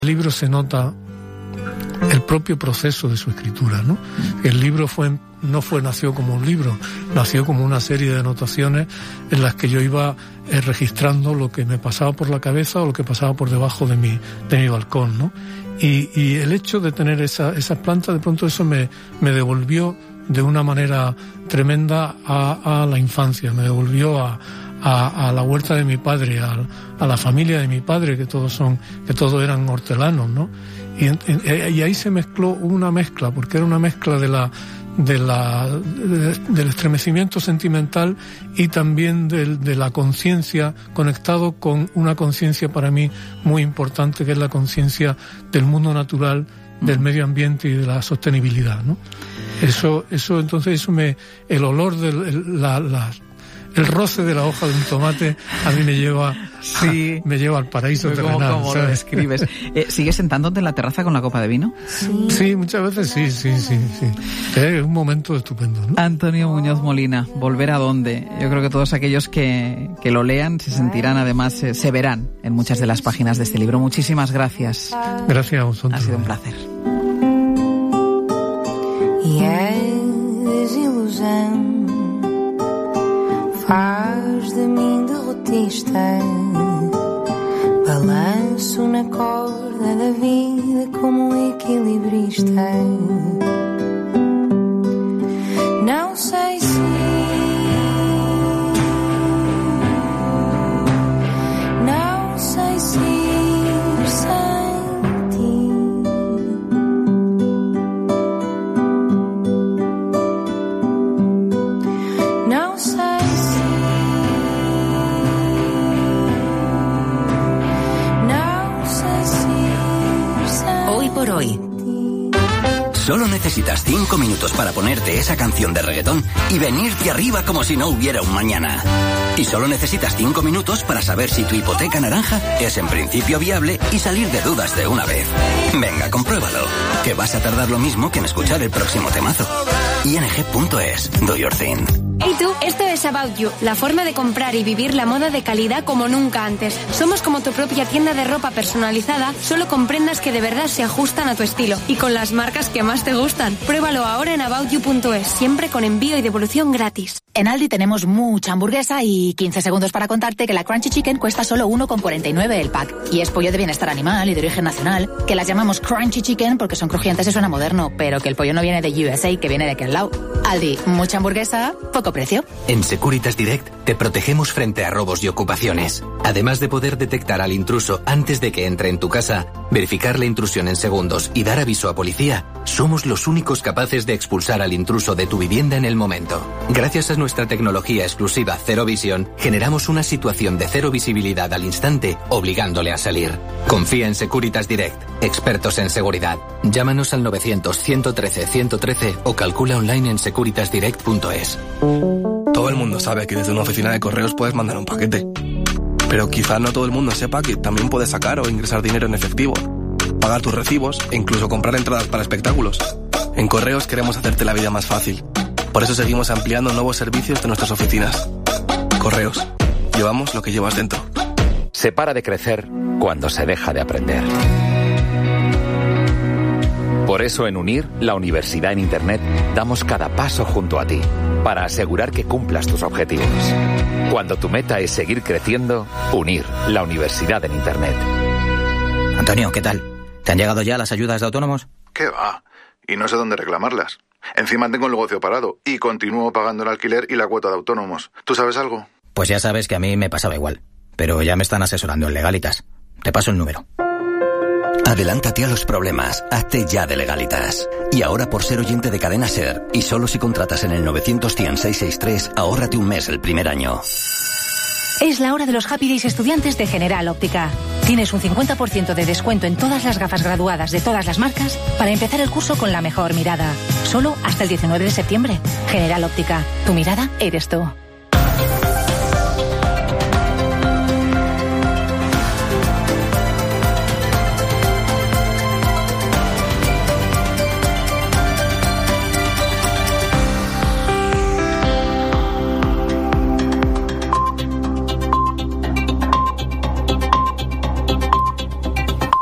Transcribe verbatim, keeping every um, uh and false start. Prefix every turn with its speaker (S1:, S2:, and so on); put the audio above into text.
S1: el libro se nota el propio proceso de su escritura, ¿no? El libro fue, no fue, nació como un libro, nació como una serie de anotaciones en las que yo iba eh, registrando lo que me pasaba por la cabeza o lo que pasaba por debajo de mi, de mi balcón, ¿no? Y, y el hecho de tener esa, esas plantas, de pronto eso me, me devolvió de una manera tremenda a, a la infancia, me devolvió a, a, a la huerta de mi padre, a, a la familia de mi padre, que todos son, que todos eran hortelanos, ¿no? Y, y ahí se mezcló una mezcla, porque era una mezcla de la, de la, de, del estremecimiento sentimental y también de, de la conciencia, conectado con una conciencia para mí muy importante, que es la conciencia del mundo natural, del medio ambiente y de la sostenibilidad, ¿no? Eso, eso, entonces, eso me, el olor del, la, la, el roce de la hoja de un tomate a mí me lleva, sí, a, me lleva al paraíso terrenal.
S2: ¿Cómo lo describes? Eh, ¿Sigues sentándote en la terraza con la copa de vino?
S1: Sí, sí, muchas veces sí, sí, sí, sí. Es un momento estupendo, ¿no?
S2: Antonio Muñoz Molina, ¿Volver a dónde? Yo creo que todos aquellos que, que lo lean se sentirán, además, se, se verán en muchas de las páginas de este libro. Muchísimas gracias.
S1: Gracias a vosotros.
S2: Ha sido un placer.
S3: E a desilusão faz de mim derrotista, balanço na corda da vida como um equilibrista. Não sei se não sei se ir sem ti. Não sei se não sei se ir sem
S4: Hoy por hoy. Solo necesitas cinco minutos para ponerte esa canción de reggaetón y venirte arriba como si no hubiera un mañana. Y solo necesitas cinco minutos para saber si tu hipoteca naranja es en principio viable y salir de dudas de una vez. Venga, compruébalo, que vas a tardar lo mismo que en escuchar el próximo temazo. I N G punto es. Do your thing.
S5: Hey tú, esto es About You, la forma de comprar y vivir la moda de calidad como nunca antes. Somos como tu propia tienda de ropa personalizada, solo con prendas que de verdad se ajustan a tu estilo y con las marcas que más te gustan. Pruébalo ahora en about you punto es, siempre con envío y devolución gratis.
S6: En Aldi tenemos mucha hamburguesa y quince segundos para contarte que la Crunchy Chicken cuesta solo uno con cuarenta y nueve el pack. Y es pollo de bienestar animal y de origen nacional, que las llamamos Crunchy Chicken porque son crujientes y suena moderno, pero que el pollo no viene de U S A, que viene de aquel lado. Aldi, mucha hamburguesa, poco precio.
S7: En Securitas Direct te protegemos frente a robos y ocupaciones. Además de poder detectar al intruso antes de que entre en tu casa, verificar la intrusión en segundos y dar aviso a policía, somos los únicos capaces de expulsar al intruso de tu vivienda en el momento. Gracias a nuestra tecnología exclusiva Cero Visión, generamos una situación de cero visibilidad al instante, obligándole a salir. Confía en Securitas Direct, expertos en seguridad. Llámanos al novecientos, ciento trece, ciento trece o calcula online en securitas direct punto es.
S8: Todo el mundo sabe que desde una oficina de correos puedes mandar un paquete. Pero quizá no todo el mundo sepa que también puedes sacar o ingresar dinero en efectivo, pagar tus recibos e incluso comprar entradas para espectáculos. En Correos queremos hacerte la vida más fácil. Por eso seguimos ampliando nuevos servicios de nuestras oficinas. Correos. Llevamos lo que llevas dentro.
S9: Se para de crecer cuando se deja de aprender. Por eso en UNIR, la universidad en Internet, damos cada paso junto a ti, para asegurar que cumplas tus objetivos. Cuando tu meta es seguir creciendo, UNIR, la universidad en Internet.
S10: Antonio, ¿qué tal? ¿Te han llegado ya las ayudas de autónomos?
S11: ¿Qué va? Y no sé dónde reclamarlas. Encima tengo el negocio parado y continúo pagando el alquiler y la cuota de autónomos. ¿Tú sabes algo?
S10: Pues ya sabes que a mí me pasaba igual, pero ya me están asesorando en Legalitas. Te paso el número.
S4: Adelántate a los problemas, hazte ya de Legalitas. Y ahora, por ser oyente de Cadena SER, y solo si contratas en el novecientos, cien, seiscientos sesenta y tres, ahórrate un mes el primer año.
S6: Es la hora de los Happy Days estudiantes de General Óptica. Tienes un cincuenta por ciento de descuento en todas las gafas graduadas de todas las marcas para empezar el curso con la mejor mirada. Solo hasta el diecinueve de septiembre. General Óptica. Tu mirada eres tú.